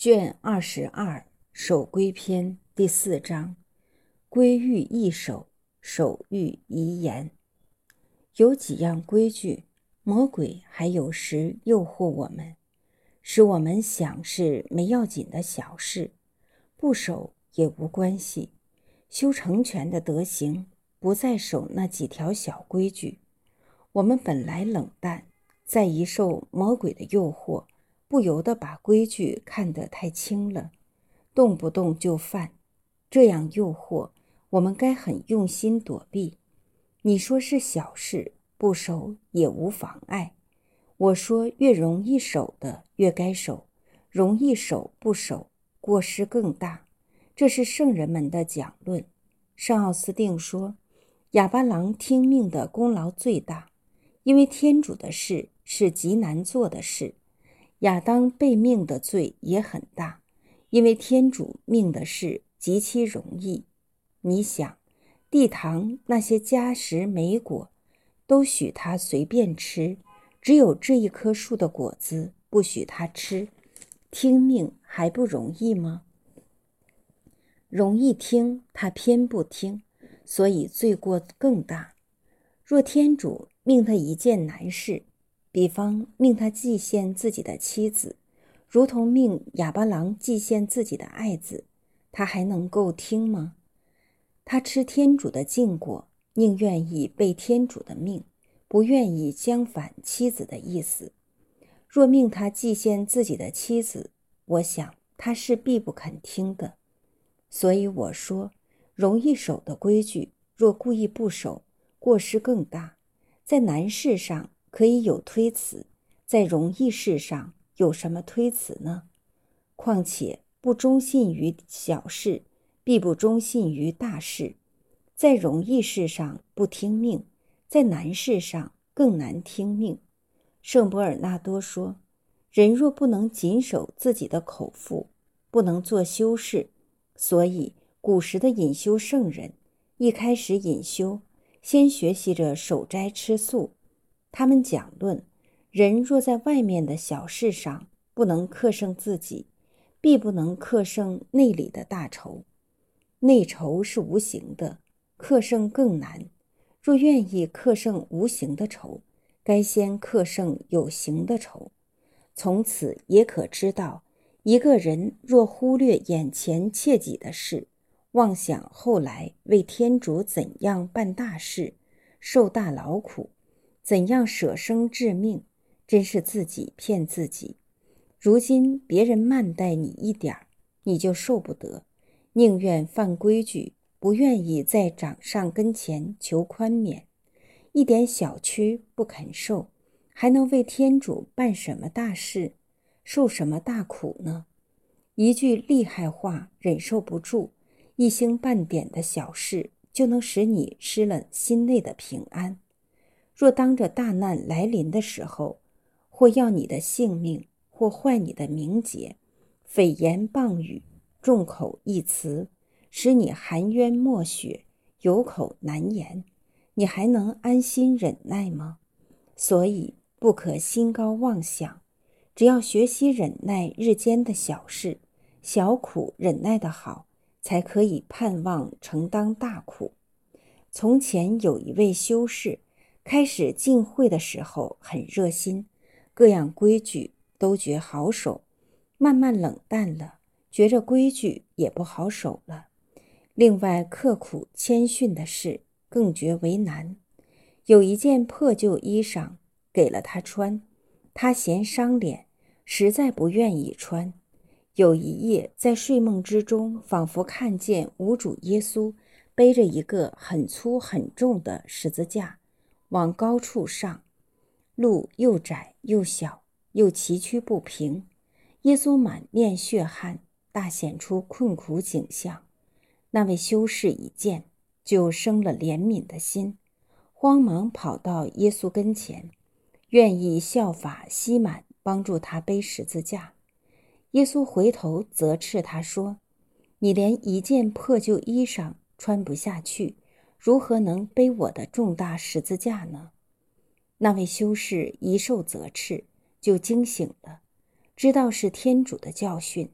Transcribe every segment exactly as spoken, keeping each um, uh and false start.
卷二十二守规篇第四章，规矩易守，守欲宜严。有几样规矩，魔鬼还有时诱惑我们，使我们想是没要紧的小事，不守也无关系。修成全的德行，不再守那几条小规矩。我们本来冷淡，再一受魔鬼的诱惑，不由得把规矩看得太轻了，动不动就犯。这样诱惑，我们该很用心躲避。你说是小事，不守也无妨碍。我说越容易守的越该守，容易守不守，过失更大。这是圣人们的讲论。圣奥斯定说，亚巴郎听命的功劳最大，因为天主的事是极难做的事。亚当被命的罪也很大，因为天主命的事极其容易。你想，地堂那些佳食美果都许他随便吃，只有这一棵树的果子不许他吃，听命还不容易吗？容易听，他偏不听，所以罪过更大。若天主命他一件难事，比方命他祭献自己的妻子，如同命亚巴郎祭献自己的爱子，他还能够听吗？他吃天主的禁果，宁愿意背天主的命，不愿意相反妻子的意思。若命他祭献自己的妻子，我想他是必不肯听的。所以我说，容易守的规矩，若故意不守，过失更大。在难事上可以有推辞，在容易事上有什么推辞呢？况且不忠信于小事，必不忠信于大事。在容易事上不听命，在难事上更难听命。圣伯尔纳多说，人若不能谨守自己的口腹，不能做修饰。所以古时的隐修圣人一开始隐修，先学习着守斋吃素。他们讲论，人若在外面的小事上不能克胜自己，必不能克胜内里的大仇。内仇是无形的，克胜更难。若愿意克胜无形的仇，该先克胜有形的仇。从此也可知道，一个人若忽略眼前切己的事，妄想后来为天主怎样办大事，受大劳苦，怎样舍生致命，真是自己骗自己。如今别人慢待你一点，你就受不得，宁愿犯规矩，不愿意在长上跟前求宽免。一点小屈不肯受，还能为天主办什么大事，受什么大苦呢？一句厉害话忍受不住，一星半点的小事就能使你失了心内的平安。若当着大难来临的时候，或要你的性命，或坏你的名节，诽言谤语，众口一词，使你含冤默血，有口难言，你还能安心忍耐吗？所以不可心高妄想，只要学习忍耐日间的小事，小苦忍耐得好，才可以盼望承当大苦。从前有一位修士，开始进会的时候很热心，各样规矩都觉好守，慢慢冷淡了，觉着规矩也不好守了。另外刻苦谦逊的事更觉为难。有一件破旧衣裳给了他穿，他嫌伤脸，实在不愿意穿。有一夜在睡梦之中，仿佛看见无主耶稣背着一个很粗很重的十字架往高处上，路又窄又小，又崎岖不平，耶稣满面血汗，大显出困苦景象。那位修士一见，就生了怜悯的心，慌忙跑到耶稣跟前，愿意效法西满帮助他背十字架。耶稣回头责斥他说，你连一件破旧衣裳穿不下去，如何能背我的重大十字架呢？那位修士一受责斥，就惊醒了，知道是天主的教训，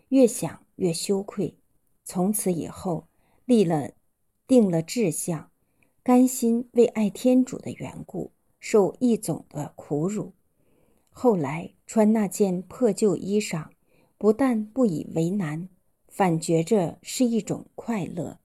越想越羞愧。从此以后，立了定了志向，甘心为爱天主的缘故，受一种的苦辱。后来穿那件破旧衣裳，不但不以为难，反觉着是一种快乐。